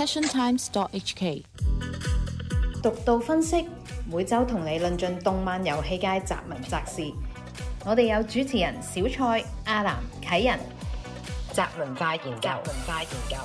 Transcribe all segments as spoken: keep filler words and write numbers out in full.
passion times dot h k。 獨到分析，每週同你論盡動漫遊戲界雜文雜事。我哋有主持人小蔡、阿南、啟仁，雜文化研究，雜文化研究。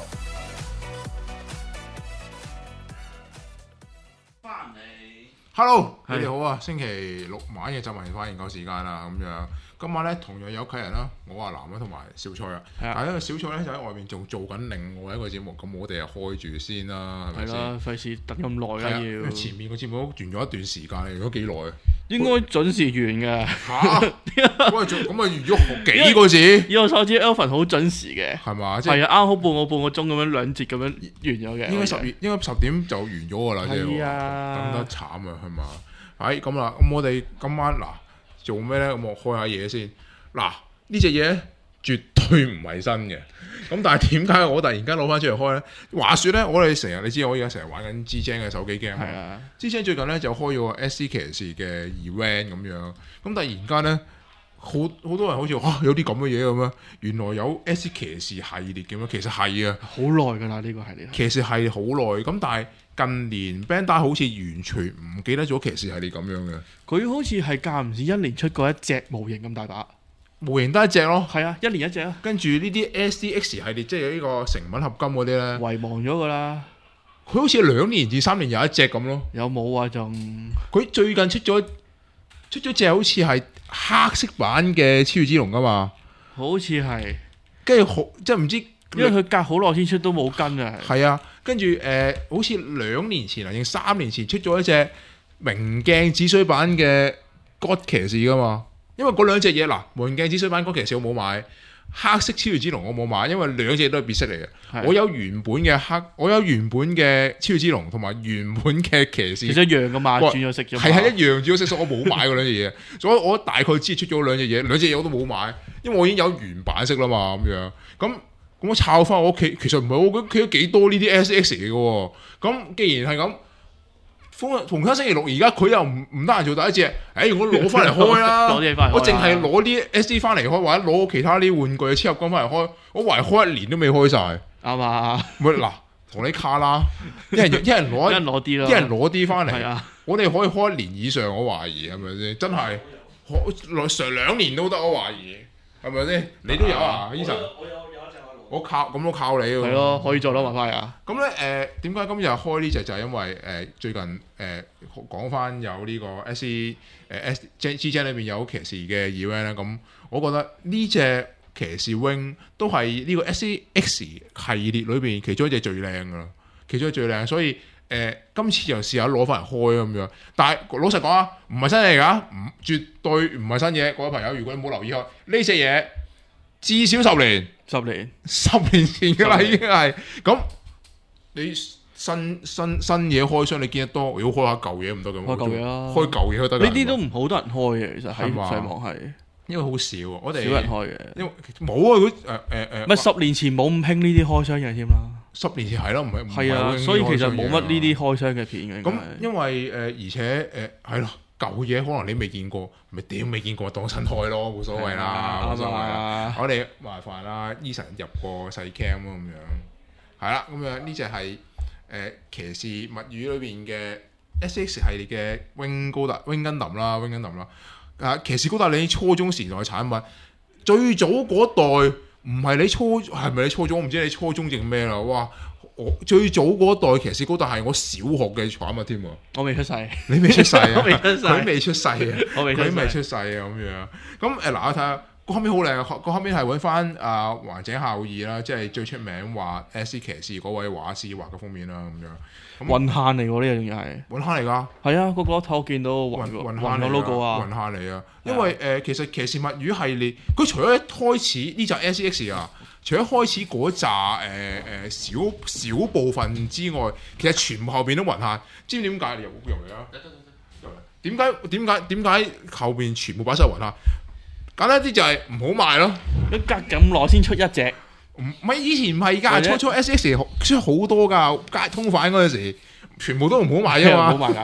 翻嚟 ，Hello，你哋好啊！星期六晚嘅雜文化研究時間啦，咁樣今晚咧同樣有啟仁啦，我阿南啦，同埋小蔡啊。但係因為小蔡咧就喺外面仲做緊另外一個節目，咁我哋就開住先啦，係咪先？ 係啦，費事等咁耐啦要。 因為前面個節目完咗一段時間，嚟咗幾耐啊？ 應該準時完㗎。 嚇！喂，咁啊完咗幾個字？ 以我所知 ，Elvin 好準時嘅。 係嘛？ 係啊，啱好半個半個鐘咁樣兩節咁樣完咗嘅。 應該十月，應該十點就完咗㗎啦，即係係啊， 等得慘啊，係嘛？係咁啦，咁我哋今晚嗱做咩咧？咁我開下嘢先。嗱，呢隻嘢絕對唔係新嘅，咁但係點解我突然間攞翻出嚟開咧？話說咧，我哋成日你知我而家成日玩緊 G 精嘅手機 game， 係啊 G 精最近咧就開咗個 S C 騎士嘅 event 咁樣，咁突然間咧好好多人好似哇有啲咁嘅嘢咁樣，原來有 S C 騎士系列嘅咩？其實係啊， 好耐㗎啦呢個系列。 騎士系列好耐，咁但係近年 Bandai 好似完全唔記得咗騎士系列咁樣嘅， 佢好似係間唔時一年出過一隻模型咁大把。 模型得一隻咯， 係啊，一年一隻啊。 跟住呢啲 S D X 系列，即係呢個成品合金嗰啲咧， 遺忘咗㗎啦。 佢好似兩年至三年有一隻咁咯。 有冇啊？仲佢最近出咗出咗隻好似係黑色版嘅超越之龍㗎嘛， 好似係， 跟住好即係唔知， 因為佢隔好耐先出都冇跟啊。 係啊，跟住誒好似兩年前啊定三年前出咗一隻明鏡止水版嘅 God 騎士㗎嘛。因為嗰兩隻嘢嗱，明鏡止水版嗰騎士我冇買，黑色超越之龍我冇買，因為兩隻都係別色嚟嘅。我有原本嘅黑，我有原本嘅超越之龍同埋原本嘅騎士， 其實一樣噶嘛，轉咗色啫嘛。 係係一樣轉咗色，所以我冇買嗰兩隻嘢，所以我大概知出咗兩隻嘢，兩隻嘢我都冇買，因為我已經有原版色啦嘛，咁樣咁咁我抄翻我屋企，其實唔係我屋企都幾多呢啲 S X 嚟嘅喎。咁既然係咁。逢親星期六，而家佢又唔唔得閒做第一隻，誒、欸、我攞翻嚟開啦， 攞啲嘢翻嚟開， 我淨係攞啲 S D 翻嚟開，或者攞其他啲玩具、超合金翻嚟開，我懷開一年都未開晒， 啱啊！ 咪嗱，同你卡啦，一人一人攞， 一人攞啲咯， 一人攞啲翻嚟， 係啊， 我哋可以開一年以上，我懷疑係咪先？真係上兩年都得，我懷疑係咪先？你都有啊，Eason？我靠，咁我靠你喎。 係咯，可以做到埋翻啊！ 咁咧誒，點解今日開呢隻就係因為誒、呃、最近誒、呃、講翻有呢個 S C 誒 S G 精裏邊有騎士嘅 event 咧，咁我覺得呢隻騎士 wing 都係呢個 S C X 系列裏邊其中一隻最靚噶啦，其中一隻最靚，所以誒、呃、今次就試下攞翻嚟開咁樣。但係老實講啊，唔係新嘢嚟㗎，唔絕對唔係新嘢。各位朋友，如果你冇留意開呢隻嘢，至少十年。 十年， 十年前嘅啦，已經係咁。你新新新嘢開箱，你見得多，如果開下舊嘢唔得嘅， 開舊嘢啦， 開舊嘢都得。 呢啲都唔好多人開嘅，其實喺上網係， 因為好少，我哋少人開嘅。 因為冇啊，佢誒誒誒， 唔係十年前冇咁興呢啲開箱嘅添啦。 十年前係咯，唔係係啊，所以其實冇乜呢啲開箱嘅片嘅。 咁因為誒、呃，而且誒係咯。舊嘢可能你未見過，咪屌未見過當新開咯，冇所謂啦，冇所謂啦。我哋麻煩啦 Eason 入個細 cam 咁樣，係啦，咁樣呢隻係誒騎士物語裏邊嘅 S X 系列嘅 Wing 高達 Wing Gundam 啦 Wing Gundam 啦，啊騎士高達你初中時代嘅產品，最早嗰代唔係你初係咪你初中？我唔知你初中定咩啦，哇！我最早嗰代騎士高達係我小學嘅產物添喎， 我未出世， 你未出世啊？ 佢未出世啊！佢未出世啊！咁樣咁誒嗱，我睇下個後面好靚，個後面係揾翻啊橫井孝二啦，即係最出名畫 S C 騎士嗰位畫師畫嘅封面啦，咁樣。 雲限嚟喎，呢樣仲要係雲限嚟㗎。 係啊，個個頭我見到雲雲限個 logo 啊， 雲限嚟啊！因為誒、呃、其實騎士物語系列，佢除咗一開始呢集 S C X 啊。除咗開始嗰扎誒誒小小部分之外，其實全部後邊都雲限。知唔知點解？你入入嚟啊！點解點解點解後邊全部擺晒雲限？簡單啲就係唔好賣咯。 一隔咁耐先出一隻， 唔係以前唔係㗎，初初 S X 出好多㗎，街通販嗰陣時全部都唔好賣啫嘛。 唔好賣㗎。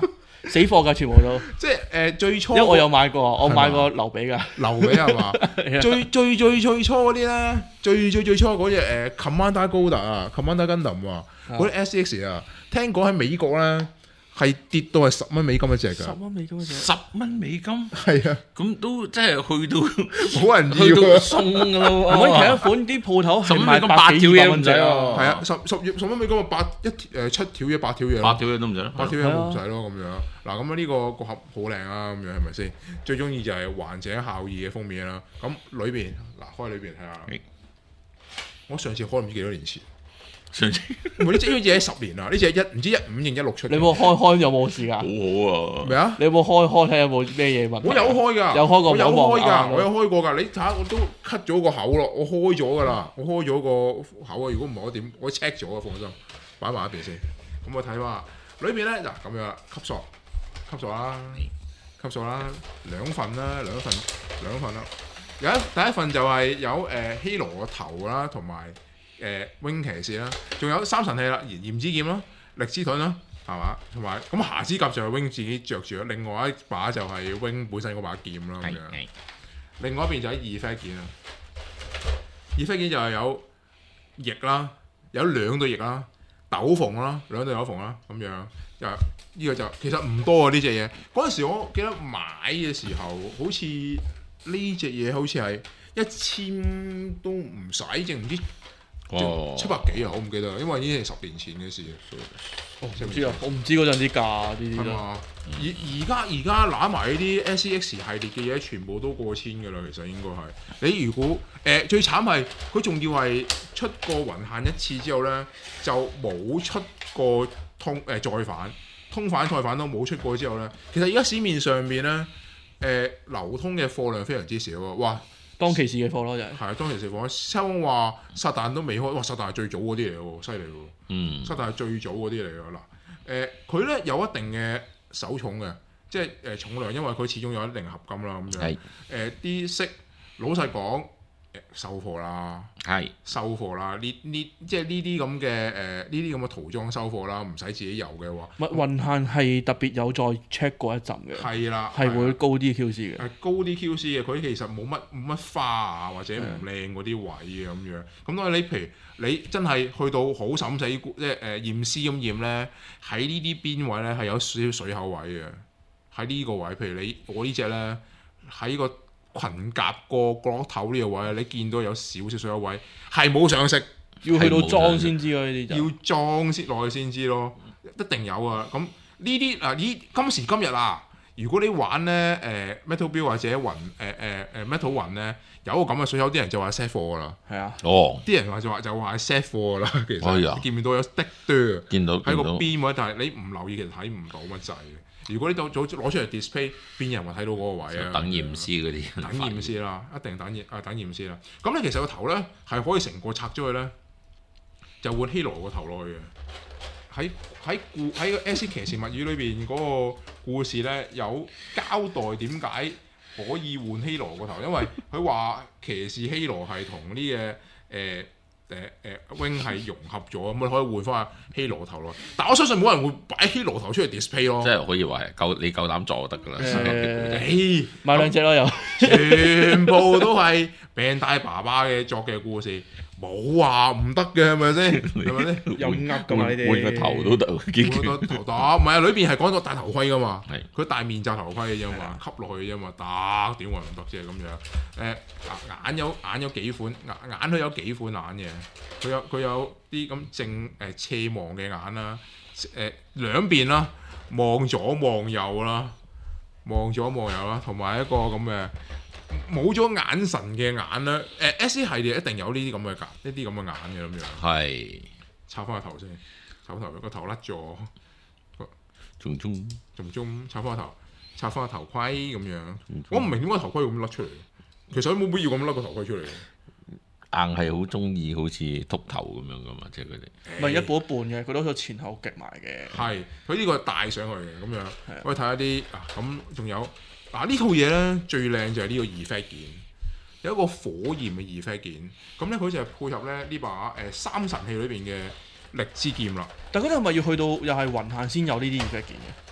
死貨㗎，全部都。 即係誒最初， 因為我有買過，我買過劉備㗎。 劉備係嘛？最最最最初嗰啲咧，最最最初嗰隻誒 Commander Golda 啊 ，Commander Gundam 啊，嗰啲 S X 啊，聽講喺美國咧係跌到係十蚊美金一隻㗎。 十蚊美金一隻。 十蚊美金。 係啊。 咁都真係去到冇人去到要啊！ 送㗎咯唔可以睇一款啲鋪頭係賣八條嘢蚊仔啊！ 係啊，十十十蚊美金啊，八一誒七條嘢八條嘢。 八條嘢都唔使咯。 八條嘢唔使咯咁樣。嗱咁啊呢個個盒好靚啊咁樣係咪先？最中意就係患者效義嘅封面啦。咁裏邊嗱開裏邊睇下。我上次開唔知幾多年前。 上次唔係呢隻呢隻十年啦，呢隻一唔知一五定一六出。 你有冇開開有冇事㗎？ 好好啊！ 咩啊？ 你有冇開開睇有冇咩嘢問題？ 我有開㗎， 有開過， 我有開㗎，我有開過㗎。你睇下我都 cut 咗個口咯，我開咗㗎啦，我開咗個口啊！如果唔係我點？我 check 咗啊，放心，擺埋一邊先。咁我睇下裏邊咧嗱咁樣啦，吸索吸索啦，吸索啦，兩份啦，兩份兩份啦。有一第一份就係有誒希羅個頭啦，同埋。誒 wing 騎士啦，仲有三神器啦，炎之劍啦，力之盾啦，係嘛？同埋咁瑕之甲就係 wing 自己着住啦，另外一把就係 wing 本身嗰把劍啦咁樣。另外一邊就係二飛劍啦，二飛劍就係有翼啦，有兩對翼啦，斗篷啦，兩對斗篷啦咁樣。就呢個就其實唔多啊呢隻嘢。嗰陣時我記得買嘅時候，好似呢隻嘢好似係一千都唔使，淨唔知。哦、七百幾啊！我唔記得，因為呢啲係十年前嘅事。 哦，唔知啊，我唔知嗰陣啲價呢啲啦。 而而家而家揦埋呢啲 S C X 系列嘅嘢，全部都過千㗎啦。其實應該係你如果誒、呃、最慘係佢仲要係出過雲限一次之後咧，就冇出過通誒、呃、再反通反再反都冇出過之後咧，其實而家市面上邊咧誒流通嘅貨量非常之少啊！哇！ 當其時嘅貨咯，就係係當其時貨。聽話撒旦都未開，哇！撒旦係最早嗰啲嚟喎，犀利喎。嗯。撒旦係最早嗰啲嚟㗎嗱。誒，佢、呃、咧有一定嘅手重嘅，即係誒、呃、重量，因為佢始終有一定合金啦咁樣。係。誒啲色，老實講，誒收貨啦。係。收貨啦，呢呢即係呢啲咁嘅誒呢啲咁嘅塗裝收貨啦，唔使自己油嘅話。 咪雲限係特別有再 check 過一陣嘅。係啦。係會高啲 Q C 嘅。 係高啲 Q C 嘅，佢其實冇乜冇乜花啊，或者唔靚嗰啲位啊咁樣。咁當然你譬如你真係去到好審死，即係誒驗屍咁驗咧，喺呢啲邊位咧係有少少水口位嘅。喺呢個位，譬如你我呢隻咧喺個裙甲個角頭呢個位，你見到有少少水口位，係冇上色， 要去到裝先知咯，呢啲要裝先落去先知咯，一定有啊。咁呢啲嗱，依今時今日啊，如果你玩咧誒、呃、Metal Build 或者雲誒誒誒 Metal 雲咧，有個咁嘅水口，啲人就話 set 貨噶啦。係啊，哦，啲人話就話就話 set 貨噶啦。其實、哎、呀你見唔見到有滴多？見到喺個邊位，但係你唔留意其實睇唔到乜滯嘅。如果你到早攞出嚟 display， 邊有人話睇到嗰個位啊？等驗屍嗰啲，等驗屍啦，一定等驗啊等驗屍啦。咁咧其實個頭咧係可以成個拆咗去咧，就換希羅個頭落去嘅。喺喺故喺個 S 騎士物語裏邊嗰個故事咧，有交代點解可以換希羅個頭，因為佢話騎士希羅係同呢嘅誒誒誒 wing 係融合咗，咁你可以換翻希羅頭咯。但我相信冇人會擺希羅頭出嚟 display 咯。即係可以話係夠你夠膽做就得㗎啦。誒， 買兩隻咯又， 全部都係病大爸爸嘅作嘅故事。冇話唔得嘅係咪先？係咪先？ 有噏㗎嘛？你哋換個頭都得， 換個頭得，唔係啊！裏邊係講個戴頭盔㗎嘛，佢戴面罩頭盔嘅啫嘛，吸落去嘅啫嘛，得點會唔得啫咁樣？誒嗱，眼有眼有幾款，眼眼佢有幾款眼嘅，佢有佢有啲咁正誒斜望嘅眼啦，誒兩邊啦，望左望右啦，望左望右啦，同埋一個咁嘅。冇咗眼神嘅眼咧，誒 S 系列一定有呢啲咁嘅眼，呢啲咁嘅眼嘅咁樣。係，插翻個頭先，插頭個頭甩咗，仲中仲中，插翻個頭，插翻個頭盔咁樣。我唔明點解頭盔會咁甩出嚟，其實冇必要咁甩個頭盔出嚟。 硬係好中意好似禿頭咁樣噶嘛，即係佢哋。 唔係一半一半嘅，佢都好似前後夾埋嘅。係， 佢呢個帶上去嘅咁樣。我哋睇下啲啊，咁仲有。嗱、啊、呢套嘢咧最靚就係呢個二飛劍，有一個火焰嘅二飛劍，咁咧佢就係配合咧呢把誒、呃、三神器裏邊嘅力之劍啦。 但係嗰啲係咪要去到又係雲限先有呢啲二飛劍嘅？誒、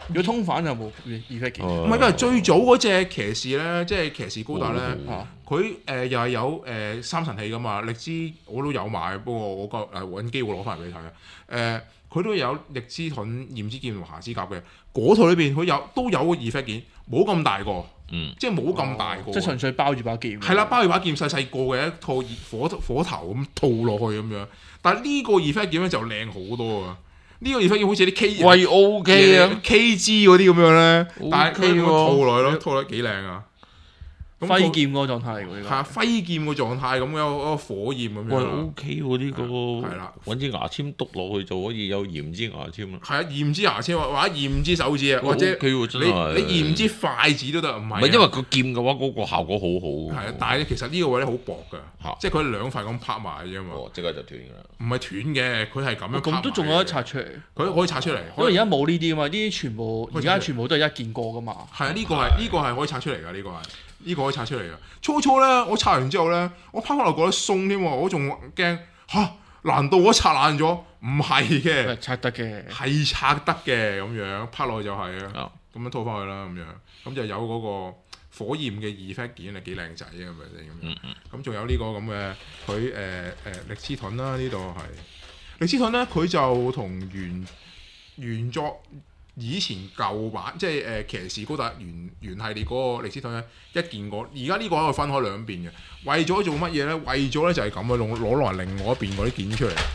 如果通反就冇 effect 鍵。 唔係，因為最早嗰隻騎士咧，即係騎士高達咧，佢誒、呃、又係有誒、呃、三神器噶嘛，力之我都有買，不過我個誒揾機會攞翻嚟俾你睇啊。誒、呃，佢都有力之盾、焰之劍同瑕之甲嘅，嗰套裏邊佢有都有個 effect 鍵，冇咁大個， 嗯、 即係冇咁大個， 哦、即係純粹包住把劍。 係啦，包住把劍細細個嘅一套火火頭咁套落去咁樣，但係呢個 effect 鍵咧就靚好多啊！呢個 effect 好似啲 K 喂 OK 啊 ，K G 嗰啲咁樣咧，okay、但係佢套落去咯，套得幾靚啊！ 揮劍嗰個狀態嚟㗎， 係啊，揮劍個狀態咁有個火焰咁樣。 喂 OK 喎，呢個係啦， 揾支牙籤篤落去就可以有炎之牙籤啦。 係啊，炎之牙籤或者炎之手指啊，或者你你炎之筷子都得，唔係。 唔係因為個劍嘅話，嗰個效果好好。 係啊，但係其實呢個位咧好薄㗎，即係佢兩塊咁拍埋啫嘛。 哦，即刻就斷㗎啦。 唔係斷嘅，佢係咁樣。 咁都仲有得拆出嚟。 佢可以拆出嚟。 因為而家冇呢啲㗎嘛，呢啲全部而家全部都係一件過㗎嘛。 係啊，呢個係呢個係可以拆出嚟㗎，呢個係。呢個可以拆出嚟嘅，初初咧我拆完之後咧，我拋翻落覺得鬆添喎，我仲驚嚇，難道我拆爛咗？唔係嘅， 拆得嘅， 係拆得嘅咁樣，拋落去就係啊，咁樣拖翻去啦咁樣，咁就有嗰個火焰嘅 effect 件係幾靚仔啊，係咪先咁樣？咁仲有呢個咁嘅佢誒誒力之盾啦，呢度係力之盾咧，佢就同原原作。以前舊版即係誒、呃、騎士高達原原系列嗰個力之盾咧一件過，而家呢個可以分開兩邊嘅，為咗做乜嘢咧？為咗咧就係咁啊，攞攞來另外一邊嗰啲件出嚟。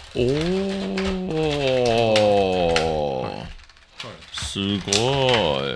哦，是個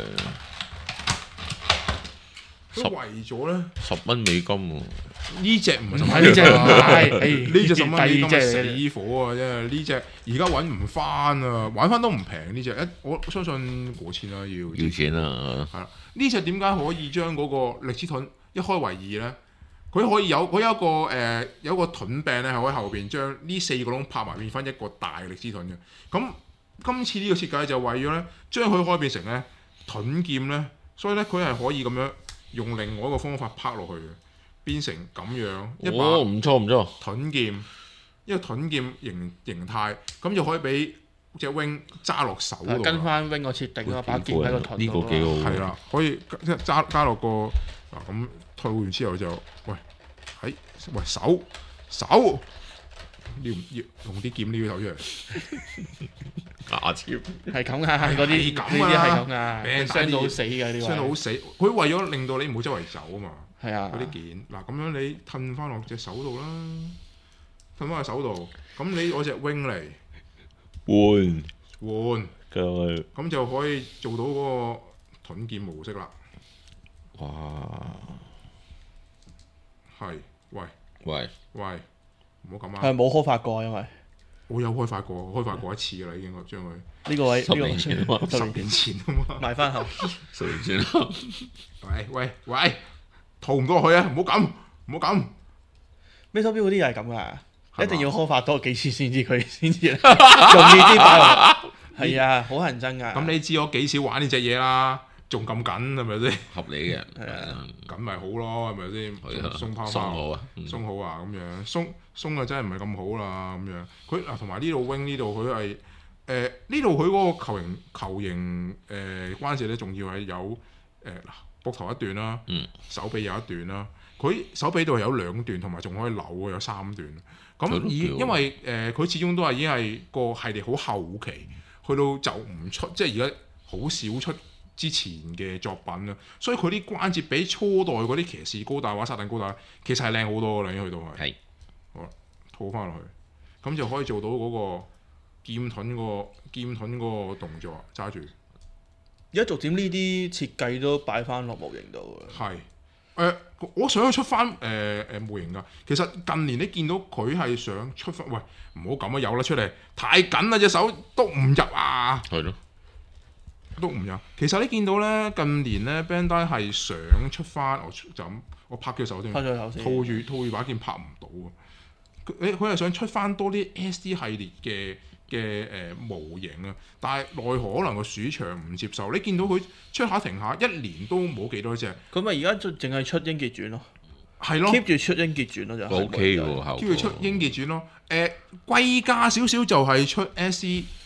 十為咗咧十蚊美金喎。 呢隻唔係十蚊， 呢隻呢隻十蚊美金係死火啊！真係呢隻而家揾唔翻啊，玩翻都唔平呢隻。一我相信過千啦，要要錢啊！ 係啦，呢隻點解可以將嗰個力之盾一開為二咧？佢可以有佢有一個誒、呃、有一個盾柄咧，係喺後邊將呢四個窿拍埋變翻一個大力之盾嘅。咁今次呢個設計就為咗咧將佢開變成咧盾劍咧，所以咧佢係可以咁樣用另外一個方法拍落去嘅。變成咁樣一把哦，唔錯唔錯， 盾劍，一個盾劍形形態，咁就可以俾隻 wing 揸落手度。 跟翻 wing 個設定啊，把劍喺個盾度。 呢個幾好。 係啦，可以一揸揸落個嗱咁退完之後就喂喺喂手手要唔要用啲劍撩手出嚟？ 牙籤係咁啊，嗰啲呢啲係咁啊，傷到好死嘅呢啲。 傷到好死，佢為咗令到你唔好周圍走啊嘛。 係啊， 嗰啲件嗱咁樣你褪翻落隻手度啦，褪翻喺手度，咁你攞隻 wing 嚟換換， 咁咁就可以做到嗰個盾劍模式啦。 哇！ 係，喂喂喂，唔好咁啊！ 係冇開發過，因為我有開發過，開發過一次㗎啦，已經將佢呢個位十年前啊嘛， 十年前啊嘛， 買翻後十年前啦。 喂喂喂！套唔到落去啊！唔好咁，唔好咁。 咩手錶嗰啲又係咁噶，一定要開發多幾次先至佢先至容易啲擺落。係啊，好乞人憎噶。 咁你知我幾少玩呢隻嘢啦？仲咁緊係咪先？ 合理嘅， 係啊， 咁咪好咯，係咪先？鬆拋拋，鬆好啊，鬆好啊，咁樣鬆鬆啊，真係唔係咁好啦，咁樣。佢嗱同埋呢度 wing 呢度佢係誒呢度佢嗰個球形球形誒關節咧，仲要係有誒嗱。膊頭一段啦， 嗯、手臂有一段啦。佢手臂度係有兩段，同埋仲可以扭嘅，有三段。咁以因為誒，佢、呃、始終都係已經係個系列好後期，去到就唔出，即係而家好少出之前嘅作品啦。所以佢啲關節比初代嗰啲騎士高達或者沙特高達其實係靚好多㗎啦，已經去到係。係是。好啦，套翻落去，咁就可以做到嗰個劍盾個劍盾嗰個動作，揸住。 而家逐漸呢啲設計都擺翻落模型度嘅。係， 誒，我想出翻誒誒模型㗎。其實近年你見到佢係想出翻，喂，唔好咁啊，有啦出嚟，太緊啦隻手都唔入啊。係咯，都唔入。其實你見到咧，近年咧 Bandai 係想出翻，我就咁，我拍咗手先， 拍咗手先， 套住套住把劍拍唔到啊。佢佢係想出翻多啲 S D 系列嘅。嘅誒、呃、模型啊，但係奈何可能個市場唔接受。你見到佢出下停下，一年都冇幾多隻。 咁咪而家就淨係出英傑傳咯， 係咯 ，keep 住出英傑傳咯就。 O K 喎，keep 住出英傑傳咯。誒、呃、貴價少少就係出 S C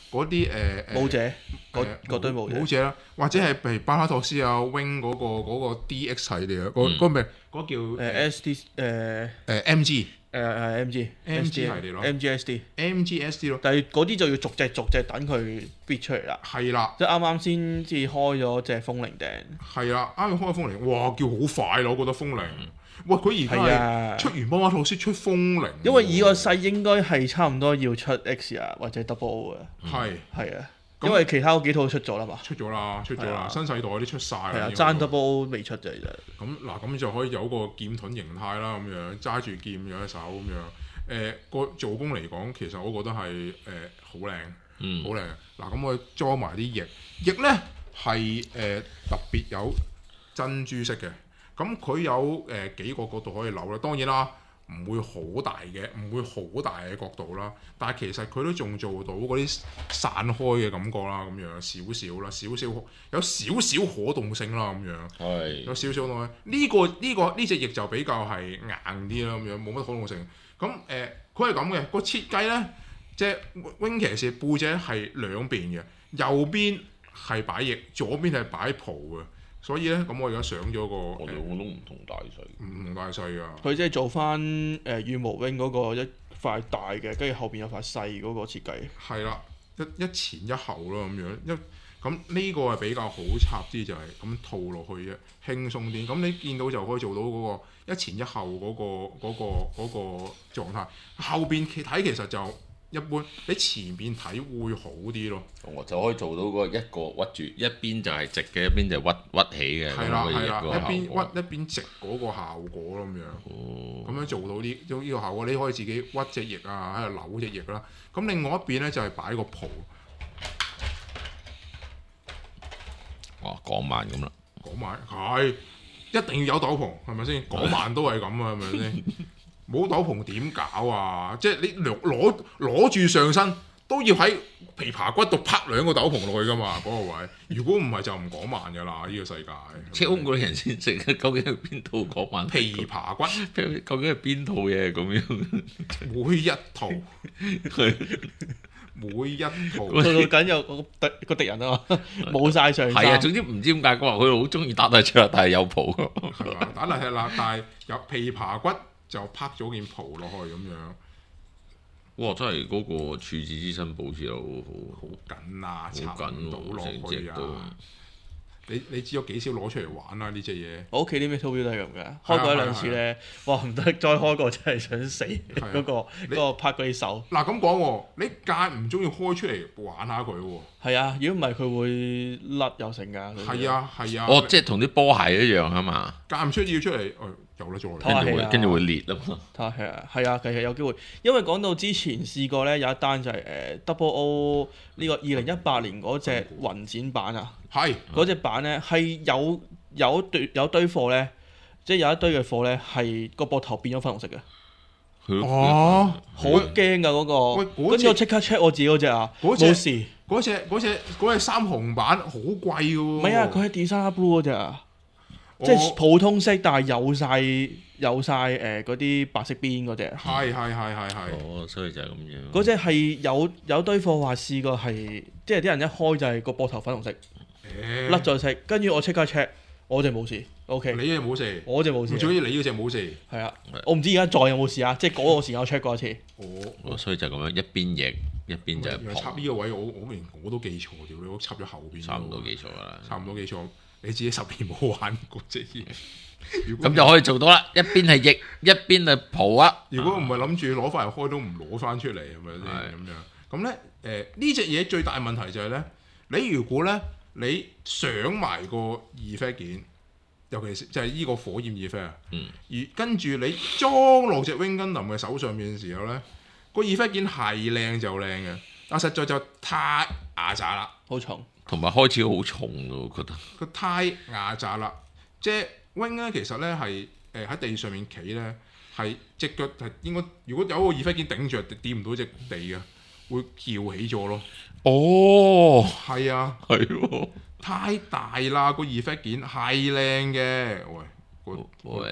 嗰啲誒誒武者嗰嗰堆武武者啦，或者係譬如巴哈托斯啊 Wing 嗰個嗰個 D X 系列啊，嗰嗰咩嗰叫誒 S D 誒誒 M G 誒誒 M G M G 系列咯 M G S D M G S D 咯， 但係嗰啲就要逐隻逐隻等佢 bid 出嚟啦。 係啦， 即係啱啱先至開咗隻風鈴頂。 係啦，啱啱開風鈴，哇叫好快咯，我覺得風鈴。喂，佢而家係出完巴哈托斯出風鈴， 因為以個勢應該係差唔多要出 X 啊或者 Double O 嘅。 係係啊。因為其他嗰幾套出咗啦嘛， 出咗啦，出咗啦，新世代嗰啲出晒啦， 係啊，爭 Double O 未出啫，其實。 咁嗱，咁就可以有個劍盾形態啦，咁樣揸住劍有一手咁樣。誒、呃、個做工嚟講，其實我覺得係誒好靚，好靚。嗱，咁我裝埋啲翼，翼咧係誒特別有珍珠式嘅。咁佢有誒、呃、幾個角度可以扭啦，當然啦。唔會好大嘅，唔會好大嘅角度啦。但係其實佢都仲做到嗰啲散開嘅感覺啦，咁樣少少啦，少少有少少可動性啦，咁樣。係。有少少可動性。呢個呢個呢隻翼就比較係硬啲啦，咁樣冇乜可動性。咁誒，佢係咁嘅個設計咧，即係 Wing 騎士背脊係兩邊嘅，右邊係擺翼，左邊係擺袍嘅。所以咧，咁我而家上咗個， 我哋我都唔同大細， 唔同大細啊！ 佢即係做翻誒羽毛 wing 嗰個一塊大嘅，跟住後邊有塊細嗰個設計。係啦，一一前一後咯咁樣，一咁呢個係比較好插啲，就係咁套落去啫，輕鬆啲。咁你見到就可以做到嗰個一前一後嗰個嗰個嗰個狀態。後邊睇其實就一般，你前邊睇會好啲咯。 我就可以做到嗰一個屈住，一邊就係直嘅，一邊就屈屈起嘅。 係啦係啦，一邊屈一邊直嗰個效果咯咁樣。哦。咁樣做到呢呢個效果，你可以自己屈隻翼啊，喺度扭隻翼啦。咁另外一邊咧就係擺個袍。 哇！港漫咁啦。 港漫係一定要有斗篷，係咪先？港漫都係咁啊，係咪先？冇斗篷點搞啊！即係你攞攞攞住上身都要喺琵琶骨度拍兩個斗篷落去㗎嘛，嗰、那個位。如果唔係就唔講慢㗎啦，呢、這個世界。 超嗰啲人先識，究竟係邊套講慢？ 琵琶骨究竟係邊套嘢咁樣？ 每一套，每一套。 到到緊有個敵個敵人啊嘛，冇晒上身。 係啊，總之唔知點解講話佢好中意打大出嚟，但係有袍。 係嘛？打大踢啦，但係有琵琶骨。就拍咗件袍落去咁樣， 哇！真係嗰個處子之身保持到好好緊啊，插唔到落去啊！你你知有幾少攞出嚟玩啊？呢隻嘢我屋企啲咩套標都係咁嘅，開過一兩次咧，哇唔得，再開過真係想死嗰個嗰個拍嗰啲手。 嗱咁講喎，你間唔中意開出嚟玩下佢喎。 係啊，如果唔係佢會甩又成㗎。 係啊係啊。 哦，即係同啲波鞋一樣啊嘛。 間唔出要出嚟，有得做。 跟住會跟住會裂啊嘛。 係啊係啊，其實有機會，因為講到之前試過咧，有一單就係誒 Double O 呢個二零一八年嗰隻雲展版啊。 係嗰隻版咧係有有堆有堆貨咧，即係有一堆嘅貨咧係個膊頭變咗粉紅色嘅。 哦， 好驚㗎嗰個！跟住我即刻 check 我自己嗰隻啊，冇事。 嗰隻嗰隻嗰隻三紅版好貴㗎喎。 唔係啊，佢係 Designer Blue 嗰隻啊，即係普通色，但係有晒有晒誒嗰啲白色邊嗰隻。 係係係係係。 哦，所以就係咁樣。 嗰隻係有有堆貨話試過係，即係啲人一開就係個膊頭粉紅色。甩咗色，跟住我即刻 check，我隻冇事 ，OK。 你隻冇事， 我隻冇事。 最緊要你嗰隻冇事。 係啊，我唔知而家再有冇事啊，即係嗰個時間我 check 過一次。 哦，所以就咁樣，一邊翼一邊就係插呢個位，我我連我都記錯掉，你我插咗後邊。 差唔多記錯啦， 差唔多記錯。你自己十年冇玩過隻嘢， 咁就可以做到啦。一邊係翼，一邊係袍啊。 如果唔係諗住攞翻嚟開，都唔攞翻出嚟，係咪先咁樣？咁咧誒呢隻嘢最大問題就係咧，你如果咧。你上埋個 effect 件，尤其是就係呢個火焰 effect 啊， 嗯、 而跟住你裝落隻 Wing Gundam嘅手上面嘅時候咧，個 effect 件係靚就靚嘅，但實在就太牙渣啦， 好重， 同埋開始好重咯，我覺得佢太牙渣啦，即係 Wing 咧其實咧係誒喺地上面企咧，係隻腳係應該如果有個 effect 件頂住，掂唔到隻地嘅，會翹起咗咯。 哦， 係啊， 係喎， 太大啦個 effect 件係靚嘅，喂，個喂個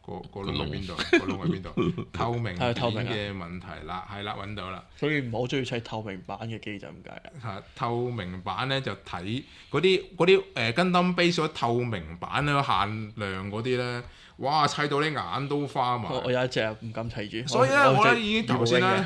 個個窿喺邊度？個窿喺邊度？透明片嘅問題啦，係啦，揾到啦。 所以唔好中意砌透明版嘅機就咁解啊。 係透明版咧就睇嗰啲嗰啲誒跟燈 base 嗰透明版咧限量嗰啲咧，哇砌到你眼都花埋。 我有一隻唔敢砌住。 所以咧，我咧已經頭先咧。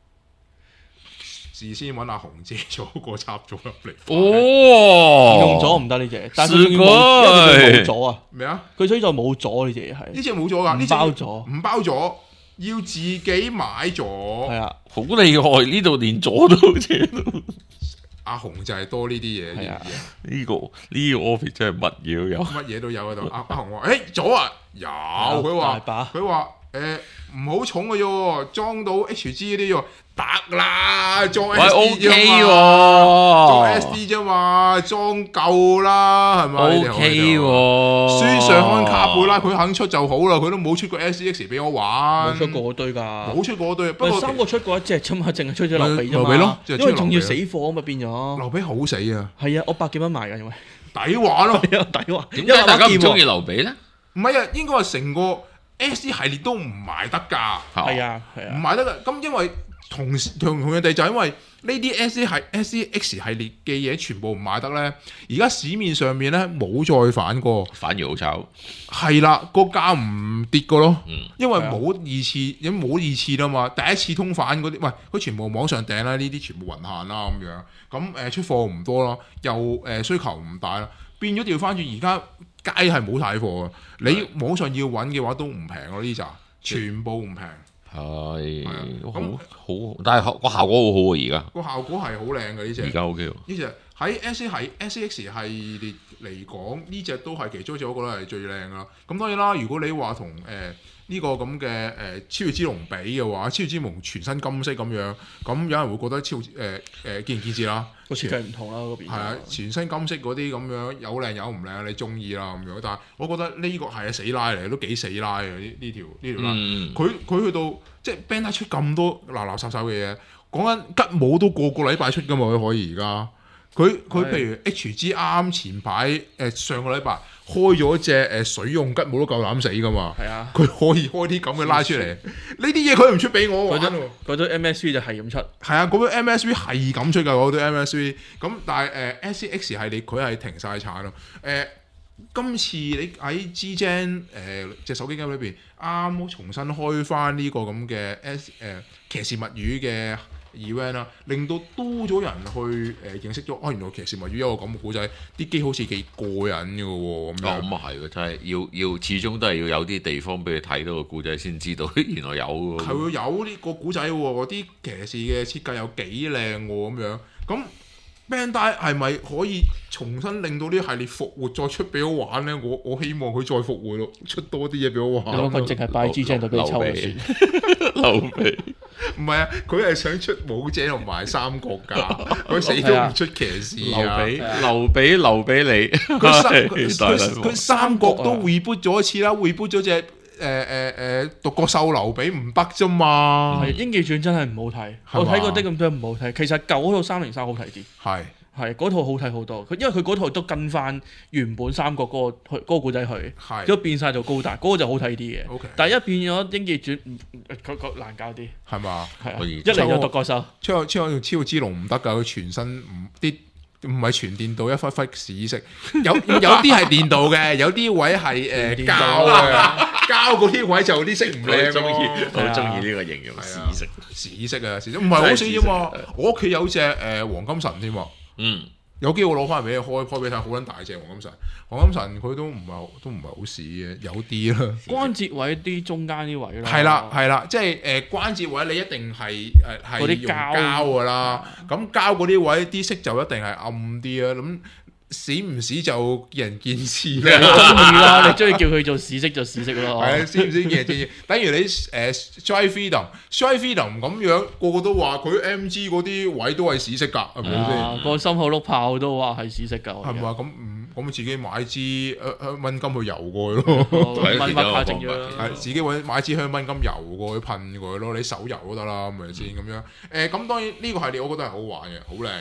事先揾阿紅借咗個插座入嚟。 哦， 用咗唔得呢隻，但係佢冇咗啊。 咩啊？ 佢所以就冇咗呢隻嘢係。呢隻冇咗㗎，呢隻包咗， 唔包咗，要自己買咗。係啊， 好厲害！呢度連咗都好似。 阿紅就係多呢啲嘢。係啊， 呢個呢個 office 真係乜嘢都有， 乜嘢都有喺度。阿阿紅話：誒咗啊，有。佢話佢話誒唔好重嘅啫，裝到 H G 嗰啲喎。得啦，裝 S D 啫嘛，裝 S D 啫嘛，裝夠啦，係咪 ？O K 喎， 書上看卡貝拉佢肯出就好啦，佢都冇出過 S D X 俾我玩， 冇出過嗰堆㗎， 冇出過嗰堆。不過三個出過一隻啫嘛，淨係出咗劉備啫嘛， 咯， 因為仲要死貨啊嘛，變咗。 劉備好死啊！ 係啊，我百幾蚊買㗎，因為抵玩咯， 抵玩。 點解大家唔中意劉備咧？ 唔係啊，應該係成個 S D 系列都唔賣得㗎。 係啊，係啊， 唔賣得㗎。咁因為同同同樣地就係因為呢啲 S D 係 S D X 系列嘅嘢全部唔買得咧，而家市面上面咧冇再反過， 反而好炒。 係啦，個價唔跌過咯， 嗯、 因為冇二次，已經冇二次啦嘛。第一次通反嗰啲，喂，佢全部網上訂啦，呢啲全部雲限啦咁樣。咁誒、呃、出貨唔多啦，又誒、呃、需求唔大啦，變咗調翻轉而家街係冇晒貨啊！你網上要揾嘅話都唔平咯，呢扎全部唔平。 係，好好，但係個效果好好啊！而家個效果係好靚嘅呢隻， 而家 OK 喎。 呢隻喺 S C 係 S C X 系列嚟講，呢隻都係其中一隻，我覺得係最靚啦。咁當然啦，如果你話同誒呢個咁嘅誒超越之龍比嘅話，超越之龍全身金色咁樣，咁有人會覺得超誒誒、呃、見仁見智啦。 個設計唔同啦，嗰邊係啊，全身金色嗰啲咁樣有靚有唔靚，你中意啦咁樣。但係我覺得呢個係死拉嚟，都幾死拉嘅呢呢條呢條拉。佢佢、嗯、去到即係 Bandai 出咁多垃垃圾圾嘅嘢，講緊吉姆都個個禮拜出㗎嘛，佢可以而家。佢佢譬如 H G 啱啱前排誒、呃、上個禮拜開咗隻誒水用吉姆都夠膽死㗎嘛。係啊，佢可以開啲咁嘅拉出嚟。呢啲嘢佢唔出俾我玩喎。 嗰堆 M S V 就係咁出。係啊，嗰堆 M S V 係咁出㗎，嗰堆 M S V。咁但係誒、呃、S C X 系列佢係停晒產咯。誒、呃，今次你喺 G Gen 誒隻手機 game 裏邊啱啱重新開翻呢個咁嘅 S 誒騎士物語嘅 event 啦，令到多咗人去誒、呃、認識咗，哦，原來騎士物語有個咁嘅古仔，啲機好似幾過癮嘅喎，咁樣。 咁啊係喎，真係要要始終都係要有啲地方俾你睇到個古仔先知道，原來有喎。 係會有呢個古仔喎，啲騎士嘅設計有幾靚喎，咁樣咁。Bandai 係咪可以重新令到呢系列復活再出俾我玩咧？我我希望佢再復活咯，出多啲嘢俾我玩。 佢淨係擺 G 張度俾你抽算。 劉備唔係啊，佢係想出武者同埋三國㗎，佢死都唔出騎士啊！ 劉備劉備劉備你佢三佢三國都 reboot 咗一次啦 reboot 咗隻。誒誒誒，獨角獸劉備唔得啫嘛！ 係《英傑傳》真係唔好睇，我睇過啲咁多唔好睇。其實舊嗰套三零三好睇啲，係係嗰套好睇好多。佢因為佢嗰套都跟翻原本三國嗰個嗰個故仔去，都變晒做高達，嗰個就好睇啲嘅。但係一變咗《英傑傳》，佢佢難搞啲，係嘛？係啊，一嚟就獨角獸， 超超超之龍唔得㗎，佢全身唔啲。唔係全電鍍一忽忽屎色，有有啲係電鍍嘅，有啲位係誒膠嘅，膠嗰啲位就啲色唔靚。 中意，好中意呢個形容屎色， 屎色啊！屎色唔係好屎啫嘛，我屋企有隻誒黃金神添喎。嗯。有機會攞翻嚟俾你開開俾你睇，好撚大隻黃金神，黃金神佢都唔係都唔係好屎嘅，有啲啦。 關節位啲中間啲位啦。 係啦係啦，即係誒、呃、關節位你一定係誒係用膠㗎啦，咁膠嗰啲位啲色就一定係暗啲啊，咁。屎唔屎就見仁見智啦， 中意啦，你中意叫佢做屎色就屎色咯。 係啊，屎唔屎見仁見智。等於你誒 Strike Freedom，Strike Freedom 咁樣，個個都話佢 M G 嗰啲位都係屎色㗎，係咪先？ 個心口碌炮都話係屎色㗎。係咪啊？ 咁唔咁自己買支香蚊金去油過去咯， 蚊乜卡整咗。 係自己揾買支香蚊金油過去噴過去咯，你手油都得啦，係咪先咁樣？誒咁當然呢個系列我覺得係好玩嘅，好靚嘅。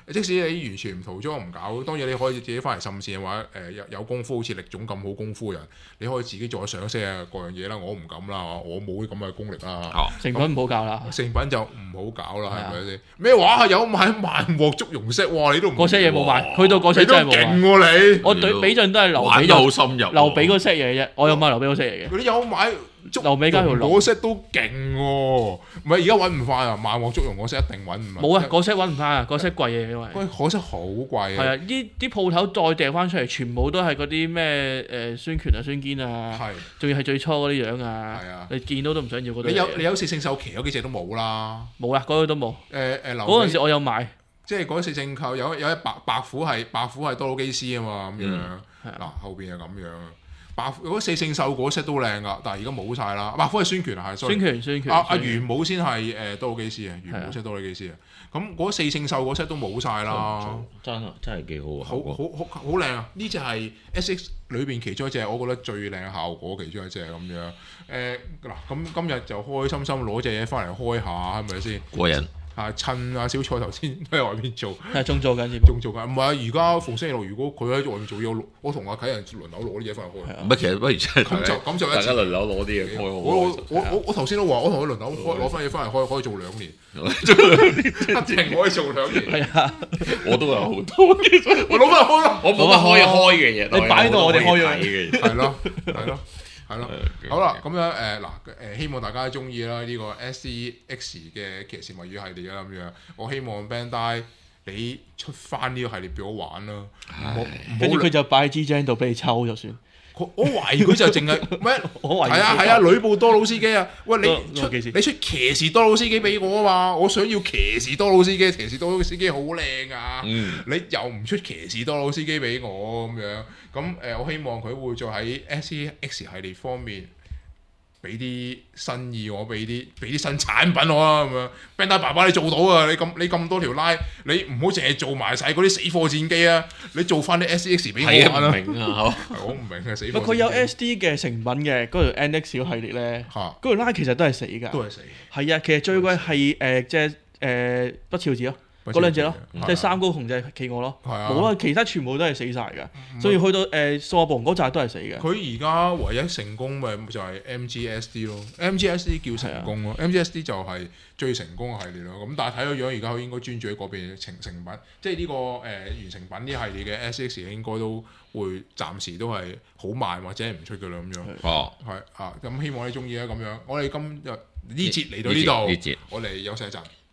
即使你完全唔塗裝唔搞，當然你可以自己翻嚟滲線嘅話，誒、呃、有有功夫好似力總咁好功夫嘅人，你可以自己再上色啊各樣嘢啦。我唔敢啦，我冇啲咁嘅功力啦。 哦、 成品唔好搞啦， 成品就唔好搞啦，係咪先？咩話有買萬鑊竹溶色？哇！你都唔嗰 set 嘢冇買，去到嗰 set 真係冇買。 勁喎你！ 我對比盡都係劉備好深入， 劉備嗰 set 嘢啫。我有買劉備嗰 set 嘢嘅。 嗰啲有買。 劉備加條龍嗰 set 都勁喎，唔係而家揾唔翻啊！萬鑊竹蓉嗰 set 一定揾唔翻。冇啊，嗰 set 揾唔翻啊，嗰 set 貴嘢因為。 嗰 set 好貴啊！ 係啊，呢啲鋪頭再掟翻出嚟，全部都係嗰啲咩誒孫權啊、孫堅啊，係，仲要係最初嗰啲樣啊。係啊，你見到都唔想要嗰啲。你有你有四聖獸騎嗰幾隻都冇啦。冇啊，嗰個都冇。誒誒，嗰陣時我有買，即係嗰四聖獸有有一白白虎係白虎係多魯基斯啊嘛咁樣。嗱後邊係咁樣。白嗰四聖獸嗰 set 都靚噶，但係而家冇晒啦。白虎係孫權啊，係孫權，孫權。阿阿玄武先係誒多魯基斯啊，玄武先係多魯基斯啊。咁嗰四聖獸嗰 set 都冇晒啦。真係真係幾好啊！好好好好靚啊！呢隻係 S X 裏邊其中一隻，我覺得最靚嘅效果其中一隻咁樣。誒嗱，咁今日就開開心心攞隻嘢翻嚟開下，係咪先？過癮。啊！趁阿小蔡頭先都喺外邊做，係仲做緊，仲做緊。唔係啊！而家逢星期六，如果佢喺外面做嘢，我同阿啟仁輪流攞啲嘢翻嚟開。唔係，其實不如真係咁就咁就大家輪流攞啲嘢開。我我我我頭先都話，我同佢輪流開攞翻嘢翻嚟開，可以做兩年。做兩年，一定可以做兩年。係啊，我都有好多。其實我攞翻嚟開咯，我冇乜可以開嘅嘢。你擺喺度，我哋開咗嘅。係咯，係咯。係咯，好啦，咁樣誒嗱誒，希望大家中意啦呢個 S C X 嘅騎士物語系列啦咁樣。我希望 Bandai 你出翻呢個系列俾我玩啦，跟住佢就擺喺 G 張度俾你抽就算。我我懷疑佢就淨係咩？係啊係啊，呂布多魯斯基啊！喂，你出你出騎士多魯斯基俾我啊嘛！我想要騎士多魯斯基，騎士多魯斯基好靚啊！嗯、你又唔出騎士多魯斯基俾我咁樣，咁誒、呃，我希望佢會再喺 S C X 系列方面俾啲新意我，俾啲俾啲新產品我啊咁樣。Bandai 爸爸你做到啊！你咁你咁多條拉，你唔好淨係做埋晒嗰啲死貨戰機啊！你做翻啲 S C X 俾我玩啦。係唔明啊！我唔明啊！死貨。佢有 S D 嘅成品嘅嗰條 N X 小系列咧，嗰條拉其實都係死㗎。都係死。係啊，其實最貴係誒即係誒不肖子咯。嗰兩隻咯，即係三高同隻企鵝咯，冇啦，其他全部都係死晒㗎，所以去到誒數碼暴龍嗰扎都係死嘅。佢而家唯一成功咪就係 M G S D 咯 ，M G S D 叫成功咯 ，M G S D 就係最成功嘅系列咯。咁但係睇個樣，而家佢應該專注喺嗰邊成成品，即係呢個誒完成品呢系列嘅 S X 應該都會暫時都係好慢或者唔出㗎啦咁樣。哦，係啊，咁希望你中意啦咁樣。我哋今日呢節嚟到呢度，我哋休息一陣。